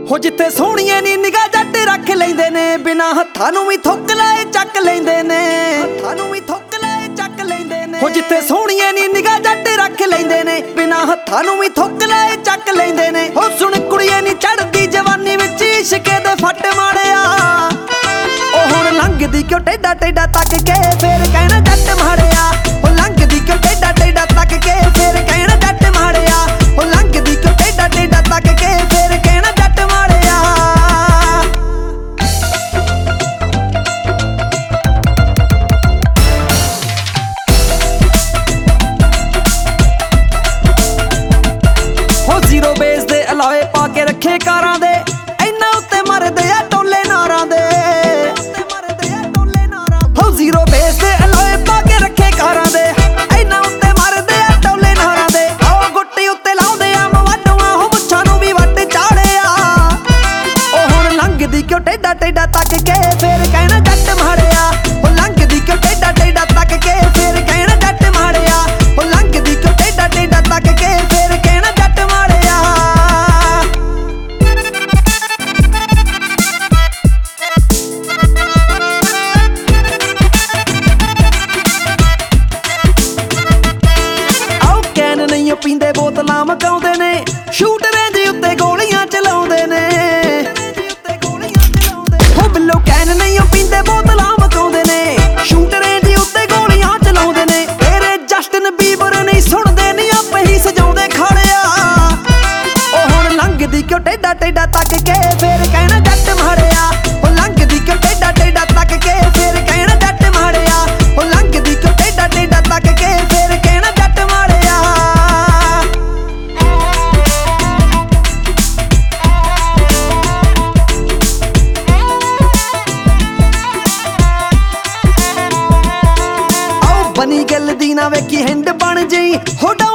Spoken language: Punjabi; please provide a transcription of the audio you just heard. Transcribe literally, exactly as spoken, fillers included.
ਹੋ ਜਿੱਥੇ ਸੋਹਣੀਆਂ ਨੀ ਨਿਗਾਹ ਜੱਟ ਰੱਖ ਲੈਂਦੇ ਨੇ, ਬਿਨਾ ਹੱਥਾਂ ਨੂੰ ਵੀ ਥੁੱਕ ਲਾਏ ਚੱਕ ਲੈਂਦੇ ਨੇ, ਹੱਥਾਂ ਨੂੰ ਵੀ ਥੁੱਕ ਲਾਏ ਚੱਕ ਲੈਂਦੇ ਨੇ। ਹੋ ਜਿੱਥੇ ਸੋਹਣੀਆਂ ਨੀ ਨਿਗਾਹ ਜੱਟ ਰੱਖ ਲੈਂਦੇ ਨੇ, ਬਿਨਾ ਹੱਥਾਂ ਨੂੰ ਵੀ ਥੁੱਕ ਲਾਏ ਚੱਕ ਲੈਂਦੇ ਨੇ। ਹੋ ਸੁਣ ਕੁੜੀਏ ਨੀ ਚੜਦੀ ਜਵਾਨੀ ਵਿੱਚ ਇਸ਼ਕੇ ਦੇ ਫੱਟ ਮਾਰਿਆ, ਉਹ ਹੁਣ ਲੰਘਦੀ ਕਿਉਂ ਟੇਡਾ ਟੇਡਾ ਤੱਕ ਕੇ ਫੇਰ ਕਹਿਣਾ ਜੱਟ ਮਾਰਿਆ। ਉਹ ਲੰਘਦੀ ਕਿਉਂ ਟੇਡਾ ਟੇਡਾ ਤੱਕ ਕੇ ਫੇਰ ਕਹਿਣਾ ਜੱਟ ਮਾਰਿਆ। ਉਹ ਲੰਘਦੀ ਕਿਉਂ ਟੇਡਾ ਟੇਡਾ ਤੱਕ ਕੇ ਫੇਰ ਕਹਿਣਾ ਜੱਟ ਮਾਰਿਆ। ਹੋ ਜ਼ੀਰੋ ਬੇਸ ਦੇ ਅਲਾਵੇ ਪਾ ਕੇ ਰੱਖੇ ਕਾਰਾਂ ਦੇ, ਇੰਨਾ ਉੱਤੇ ਮਰਦੇ ਆ ਟੋਲੇ ਨਾਰਾਂ ਦੇ। ਹੋ ਜ਼ੀਰੋ ਬੇਸ ਦੇ ਅਲਾਵੇ ਪਾ ਕੇ ਰੱਖੇ ਕਾਰਾਂ ਦੇ, ਇੰਨਾ ਉੱਤੇ ਮਰਦੇ ਆ ਟੋਲੇ ਨਾਰਾਂ ਦੇ। ਆਓ ਗੁੱਟੀ ਉੱਤੇ ਲਾਉਂਦੇ ਆ ਮਵਾਡੂਆਂ, ਹੋ ਮੁੱਛਾਂ ਨੂੰ ਵੀ ਵੱਟ ਚਾੜਿਆ। ਉਹ ਹੁਣ ਲੰਘਦੀ ਕਿਉਂ ਟੇਡਾ ਟੇਡਾ ਤੱਕ ਕੇ ਫੇਰ ਕਹਿਣਾ ਜੱਟ ਮਾਰਿਆ। ਉਹ ਲੰਘਦੀ ਕਿਉਂ ਟੇਡਾ ਟੇਡਾ ਤੱਕ ਕੇ ਫੇਰ ਕਹਿਣਾ ਜੱਟ ਮਾਰਿਆ। ਉਹ ਲੰਘਦੀ ਕਿਉਂ ਟੇਡਾ ਟੇਡਾ ਤੱਕ ਕੇ ਫੇਰ ਕਹਿਣਾ ਜੱਟ ਮਾਰਿਆ। ਆਓ ਕੈਨ ਨਹੀਂ ਪੀਂਦੇ ਬੋਤਲਾਂ ਮਕਾਉਂਦੇ ਨੇ, ਸ਼ੂਟ ਰੇਂਜ ਉੱਤੇ ਗੋਲੀਆਂ ਚਲਾਉਂਦੇ ਨੇ। ਹੋ ਬਿੱਲੋ ਕੈਨ ਨਹੀਂ ਪੀਂਦੇ ਬੋਤਲਾਂ ਮਕਾਉਂਦੇ ਨੇ, ਸ਼ੂਟ ਰੇਂਜ ਉੱਤੇ ਗੋਲੀਆਂ ਚਲਾਉਂਦੇ ਨੇ। ਤੇਰੇ ਜਸਟਨ ਬੀਬਰ ਨਹੀਂ ਸੁਣਦੇ ਨੀ ਆਪੇ ਹੀ ਸਜਾਉਂਦੇ ਖਾੜਿਆ। ਉਹ ਹੁਣ ਲੰਘਦੀ ਕਿਉਂ ਟੇਡਾ ਟੇਡਾ ਤੱਕ ਕੇ ਫੇਰ ਕਹਿਣਾ ਜੱਟ ਮਾਰਿਆ। ਉਹ ਲੰਘਦੀ ਕਿਉਂ ਟੇਡਾ ਟੇਡਾ ਤੱਕ ਕੇ ਫੇਰ ਕਹਿਣਾ ਜੱਟ ਮਾਰਿਆ। ਉਹ ਲੰਘਦੀ ਕਿਉਂ ਟੇਡਾ ਟੇਡਾ ਤੱਕ ਕੇ ਫੇਰ ਕਹਿਣਾ ਜੱਟ ਮਾਰਿਆ। ਆਓ ਬਣੀ ਗੱਲ ਦੀ ਨਾ ਵੇਖੀ ਹਿੰਡ ਬਣ ਜਈ, ਹੋ